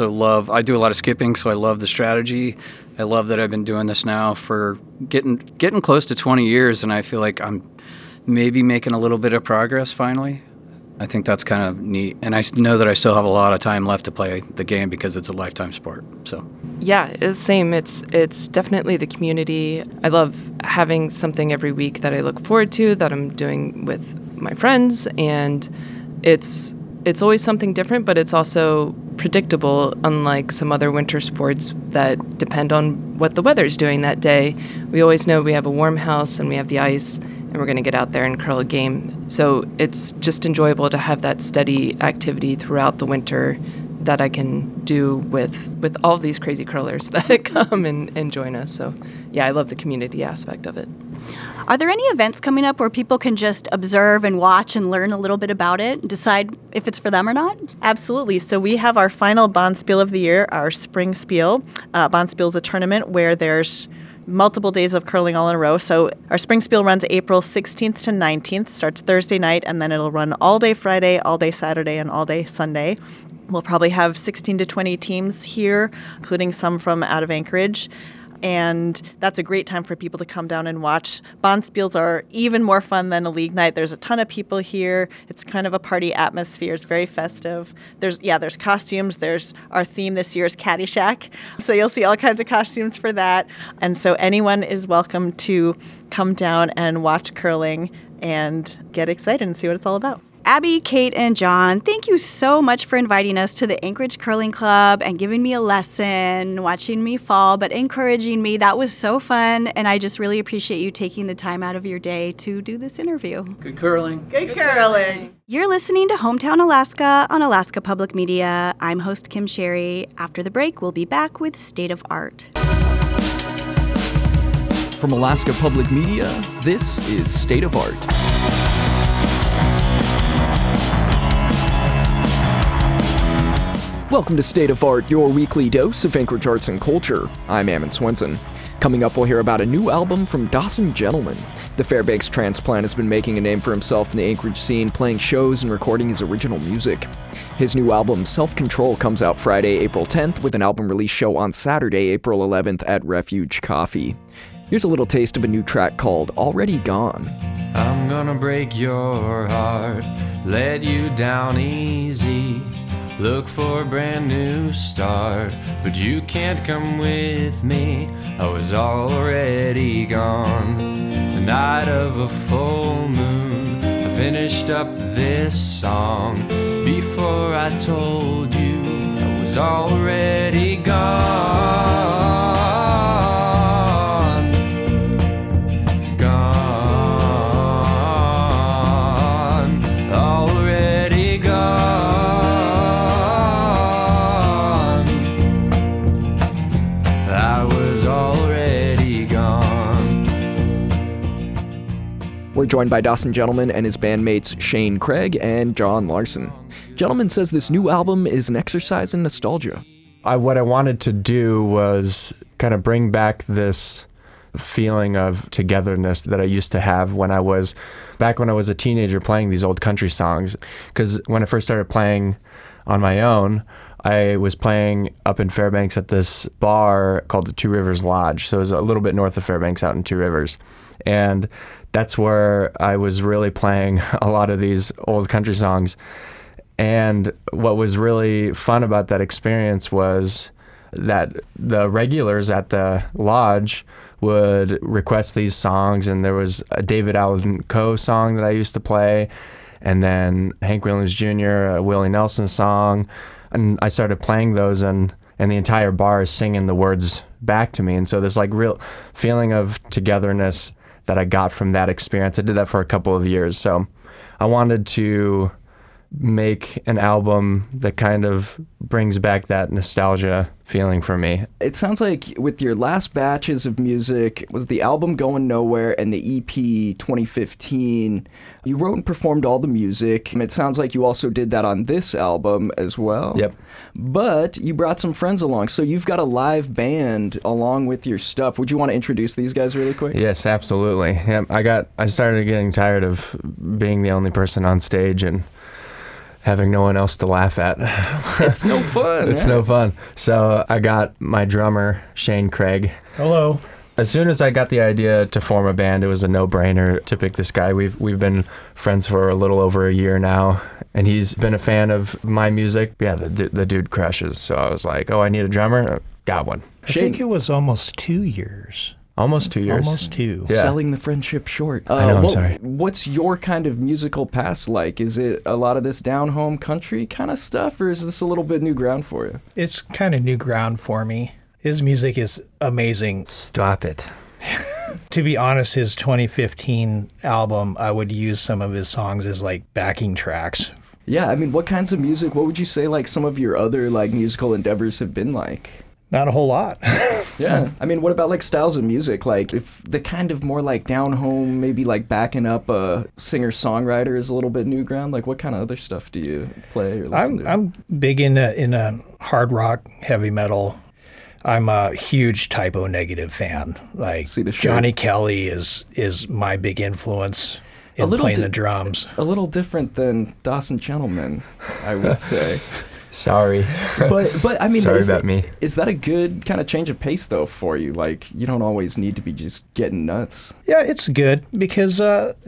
do a lot of skipping, so I love the strategy. I love that I've been doing this now for getting close to 20 years, and I feel like I'm maybe making a little bit of progress finally. I think that's kind of neat. And I know that I still have a lot of time left to play the game because it's a lifetime sport. So yeah, it's same. It's definitely the community. I love having something every week that I look forward to, that I'm doing with my friends, and it's always something different, but it's also predictable, unlike some other winter sports that depend on what the weather's doing that day. We always know we have a warm house and we have the ice, and we're going to get out there and curl a game. So it's just enjoyable to have that steady activity throughout the winter that I can do with all of these crazy curlers that come and join us. So yeah, I love the community aspect of it. Are there any events coming up where people can just observe and watch and learn a little bit about it and decide if it's for them or not? Absolutely. So we have our final Bonspiel of the year, our Spring Spiel. Bonspiel is a tournament where there's multiple days of curling all in a row. So our Spring Spiel runs April 16th to 19th, starts Thursday night, and then it'll run all day Friday, all day Saturday, and all day Sunday. We'll probably have 16 to 20 teams here, including some from out of Anchorage. And that's a great time for people to come down and watch. Bonspiels are even more fun than a league night. There's a ton of people here. It's kind of a party atmosphere. It's very festive. There's costumes. There's our theme this year is Caddyshack. So you'll see all kinds of costumes for that. And so anyone is welcome to come down and watch curling and get excited and see what it's all about. Abby, Kate, and John, thank you so much for inviting us to the Anchorage Curling Club and giving me a lesson, watching me fall, but encouraging me. That was so fun, and I just really appreciate you taking the time out of your day to do this interview. Good curling. Good curling. You're listening to Hometown Alaska on Alaska Public Media. I'm host Kim Sherry. After the break, we'll be back with State of Art. From Alaska Public Media, this is State of Art. Welcome to State of Art, your weekly dose of Anchorage arts and culture. I'm Ammon Swenson. Coming up, we'll hear about a new album from Dawson Gentleman. The Fairbanks transplant has been making a name for himself in the Anchorage scene, playing shows and recording his original music. His new album, Self-Control, comes out Friday, April 10th, with an album release show on Saturday, April 11th at Refuge Coffee. Here's a little taste of a new track called Already Gone. I'm gonna break your heart, let you down easy. Look for a brand new start, but you can't come with me. I was already gone. The night of a full moon, I finished up this song. Before I told you, I was already gone. Gone. Already gone. I was already gone. We're joined by Dawson Gentleman and his bandmates Shane Craig and John Larson. Gentleman says this new album is an exercise in nostalgia. What I wanted to do was kind of bring back this feeling of togetherness that I used to have when I was a teenager playing these old country songs. Because when I first started playing on my own, I was playing up in Fairbanks at this bar called the Two Rivers Lodge. So it was a little bit north of Fairbanks out in Two Rivers. And that's where I was really playing a lot of these old country songs. And what was really fun about that experience was that the regulars at the lodge would request these songs, and there was a David Allen Coe song that I used to play, and then Hank Williams Jr., a Willie Nelson song, and I started playing those, and the entire bar is singing the words back to me. And so this like real feeling of togetherness that I got from that experience. I did that for a couple of years. So I wanted to make an album that kind of brings back that nostalgia feeling for me. It sounds like with your last batches of music, was the album Going Nowhere and the EP 2015, you wrote and performed all the music. It sounds like you also did that on this album as well. Yep. But you brought some friends along, so you've got a live band along with your stuff. Would you want to introduce these guys really quick? Yes, absolutely. Yeah, I started getting tired of being the only person on stage and having no one else to laugh at. It's no fun. It's no fun. So I got my drummer, Shane Craig. Hello. As soon as I got the idea to form a band, it was a no-brainer to pick this guy. We've been friends for a little over a year now, and he's been a fan of my music. Yeah, the dude crushes. So I was like, oh, I need a drummer? Got one. I think it was almost 2 years. Almost 2 years. Almost 2. Yeah. Selling the friendship short. I know, I'm sorry. What's your kind of musical past like? Is it a lot of this down-home country kind of stuff, or is this a little bit new ground for you? It's kind of new ground for me. His music is amazing. Stop it. To be honest, his 2015 album, I would use some of his songs as like backing tracks. Yeah, I mean, what kinds of music, what would you say like some of your other like musical endeavors have been like? Not a whole lot. Yeah. I mean, what about like styles of music? Like if the kind of more like down home, maybe like backing up a singer-songwriter is a little bit new ground, like what kind of other stuff do you play or listen to? I'm big in a hard rock, heavy metal. I'm a huge Typo Negative fan. Like Johnny Kelly is my big influence in playing the drums. A little different than Dawson Gentleman, I would say. Sorry. But I mean, sorry about me. Is that a good kind of change of pace though for you? Like you don't always need to be just getting nuts. Yeah, it's good because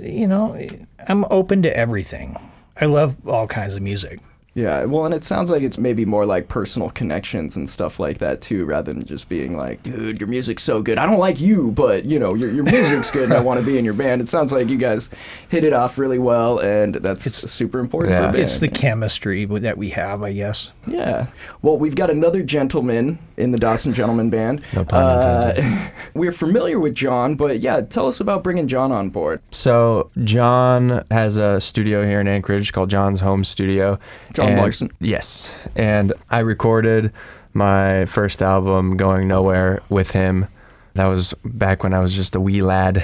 I'm open to everything. I love all kinds of music. Yeah, well, and it sounds like it's maybe more like personal connections and stuff like that too, rather than just being like, dude, your music's so good. I don't like you, but your music's good and I want to be in your band. It sounds like you guys hit it off really well, and that's super important for a band. It's the chemistry that we have, I guess. Yeah. Well, we've got another gentleman in the Dawson Gentleman Band. No pun intended. We're familiar with John, but yeah, tell us about bringing John on board. So John has a studio here in Anchorage called John's Home Studio. John Larson. Yes. And I recorded my first album, Going Nowhere, with him. That was back when I was just a wee lad.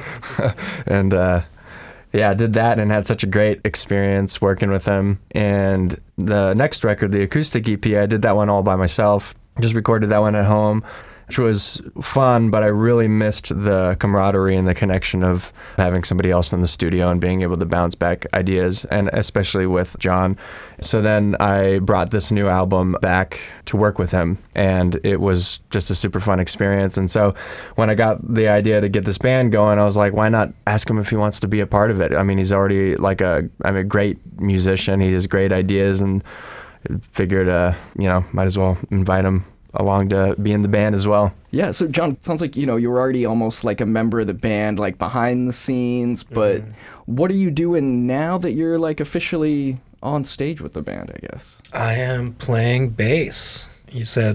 And I did that and had such a great experience working with him. And the next record, the acoustic EP, I did that one all by myself. Just recorded that one at home, which was fun, but I really missed the camaraderie and the connection of having somebody else in the studio and being able to bounce back ideas, and especially with John. So then I brought this new album back to work with him, and it was just a super fun experience. And so when I got the idea to get this band going, I was like, why not ask him if he wants to be a part of it? I mean, he's already a great musician. He has great ideas, and figured, might as well invite him along to be in the band as well. Yeah, so John, it sounds like, you were already almost like a member of the band, like behind the scenes, but what are you doing now that you're like officially on stage with the band, I guess? I am playing bass. You said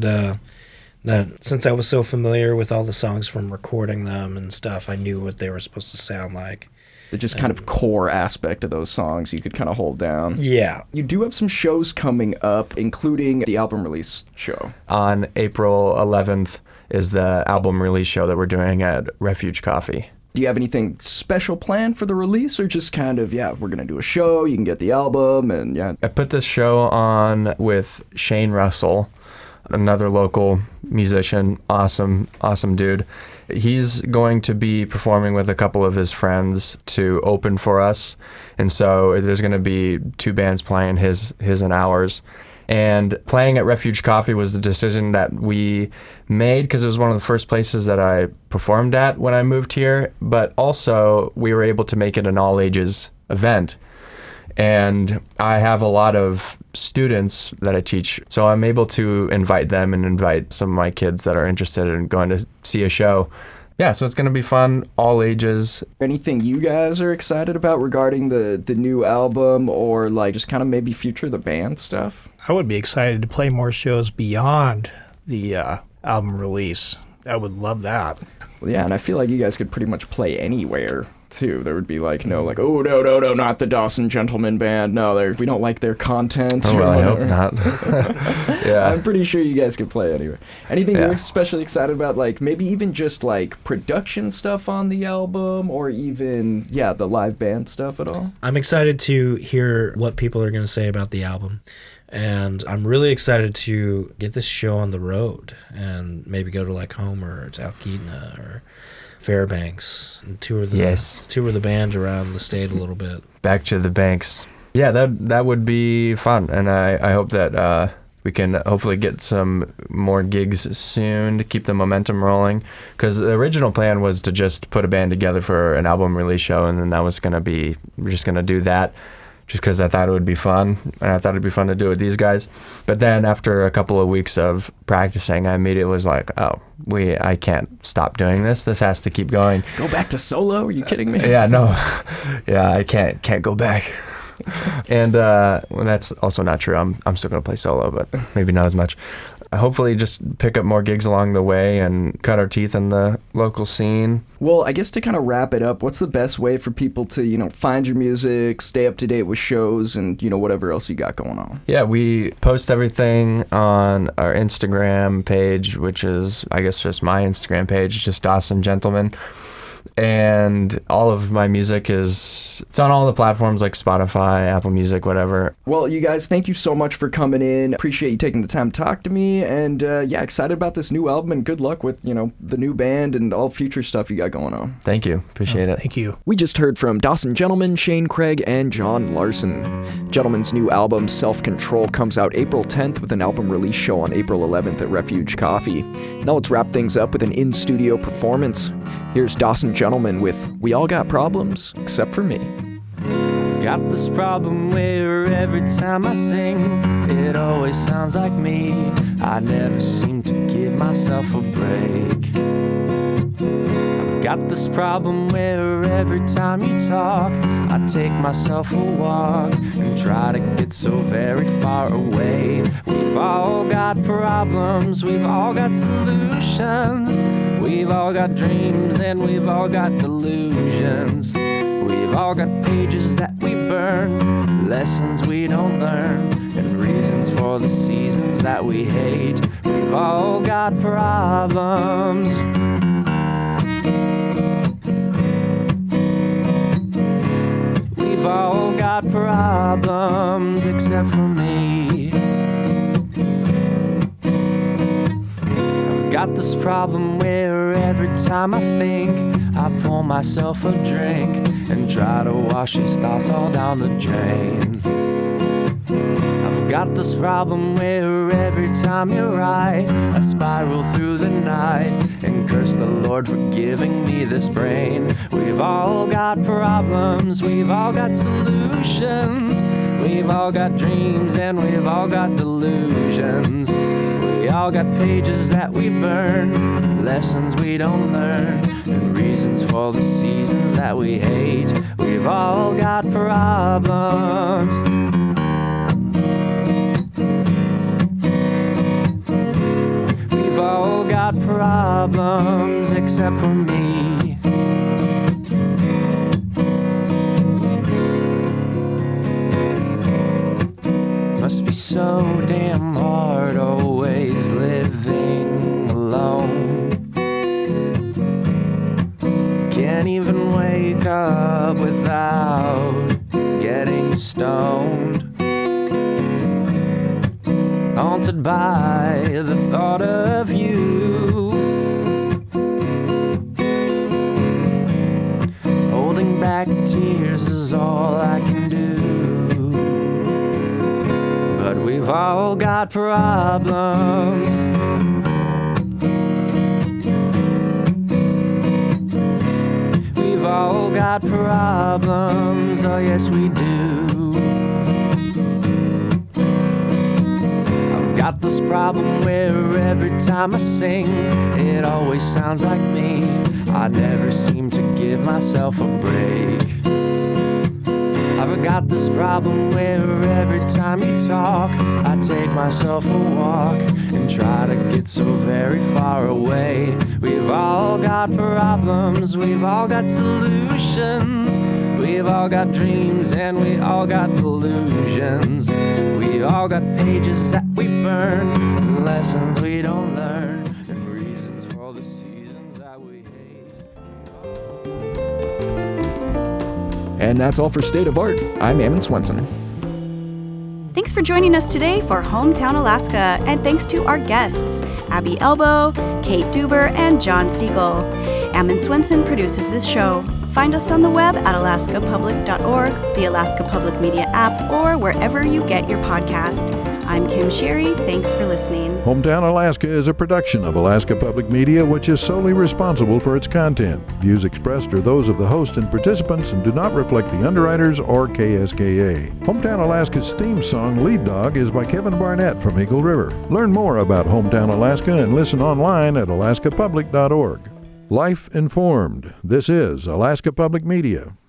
that since I was so familiar with all the songs from recording them and stuff, I knew what they were supposed to sound like. The just kind of core aspect of those songs you could kind of hold down. Yeah. You do have some shows coming up, including the album release show. On April 11th is the album release show that we're doing at Refuge Coffee. Do you have anything special planned for the release, or just kind of, we're going to do a show, you can get the album, and I put this show on with Shane Russell, another local musician, awesome dude. He's going to be performing with a couple of his friends to open for us. And so there's going to be 2 bands playing, his and ours. And playing at Refuge Coffee was the decision that we made because it was one of the first places that I performed at when I moved here. But also we were able to make it an all ages event. And I have a lot of students that I teach, so I'm able to invite them and invite some of my kids that are interested in going to see a show. Yeah, so it's going to be fun, all ages. Anything you guys are excited about regarding the new album, or like just kind of maybe future the band stuff? I would be excited to play more shows beyond the album release. I would love that. Well, yeah, and I feel like you guys could pretty much play anywhere too. There would be like no, not the Dawson Gentleman Band. No, we don't like their content. Oh, well, I hope not. Yeah, I'm pretty sure you guys could play anywhere. Anything you're especially excited about, like maybe even just like production stuff on the album, or even the live band stuff at all? I'm excited to hear what people are going to say about the album. And I'm really excited to get this show on the road and maybe go to like Homer or Talkeetna or Fairbanks and tour the band around the state a little bit. Back to the banks. Yeah, that would be fun. And I hope that we can hopefully get some more gigs soon to keep the momentum rolling. Because the original plan was to just put a band together for an album release show, and then we're just going to do that. Just because I thought it would be fun, and I thought it'd be fun to do it with these guys. But then after a couple of weeks of practicing, I immediately was like, I can't stop doing this. This has to keep going. Go back to solo? Are you kidding me? Yeah, no. Yeah, I can't go back. And that's also not true. I'm still going to play solo, but maybe not as much. Hopefully just pick up more gigs along the way and cut our teeth in the local scene. Well, I guess to kind of wrap it up, what's the best way for people to, find your music, stay up to date with shows, and, whatever else you got going on? Yeah, we post everything on our Instagram page, which is, I guess, just my Instagram page. It's just Dawson Gentleman. And all of my music it's on all the platforms like Spotify, Apple Music, whatever. Well, you guys, thank you so much for coming in. Appreciate you taking the time to talk to me. And excited about this new album, and good luck with, the new band and all future stuff you got going on. Thank you. Appreciate it. Thank you. We just heard from Dawson Gentleman, Shane Craig, and John Larson. Gentleman's new album, Self-Control, comes out April 10th with an album release show on April 11th at Refuge Coffee. Now let's wrap things up with an in-studio performance. Here's Dawson Gentleman with We All Got Problems, Except for Me. Got this problem where every time I sing, it always sounds like me. I never seem to give myself a break. I've got this problem where every time you talk, I take myself a walk and try to get so very far away. We've all got problems, we've all got solutions. We've all got dreams and we've all got delusions. We've all got pages that we burn, lessons we don't learn, and reasons for the seasons that we hate. We've all got problems. We've all got problems except for me. Got this problem where every time I think, I pour myself a drink and try to wash his thoughts all down the drain. I've got this problem where every time you write, I spiral through the night and curse the Lord for giving me this brain. We've all got problems, we've all got solutions. We've We've all got dreams and we've all got delusions. We all got pages that we burn, lessons we don't learn, and reasons for the seasons that we hate. We've all got problems. We've all got problems except for me. Must be so damn hard always living alone. Can't even wake up without getting stoned. Haunted by the thought of you. Holding back tears is all I can do. But we've all got problems. We've all got problems, oh yes we do. I've got this problem where every time I sing, it always sounds like me. I never seem to give myself a break. I've got this problem where every time you talk, I take myself a walk and try to get so very far away. We've all got problems, we've all got solutions. We've all got dreams and we all got delusions. We all got pages that we burn, lessons we don't learn, and reasons for the seasons that we hate. And that's all for State of Art. I'm Ammon Swenson. Thanks for joining us today for Hometown Alaska, and thanks to our guests, Abby Elbow, Kate Duber, and John Siegel. Ammon Swenson produces this show. Find us on the web at alaskapublic.org, the Alaska Public Media app, or wherever you get your podcast. I'm Kim Sherry. Thanks for listening. Hometown Alaska is a production of Alaska Public Media, which is solely responsible for its content. Views expressed are those of the host and participants and do not reflect the underwriters or KSKA. Hometown Alaska's theme song, Lead Dog, is by Kevin Barnett from Eagle River. Learn more about Hometown Alaska and listen online at alaskapublic.org. Life informed. This is Alaska Public Media.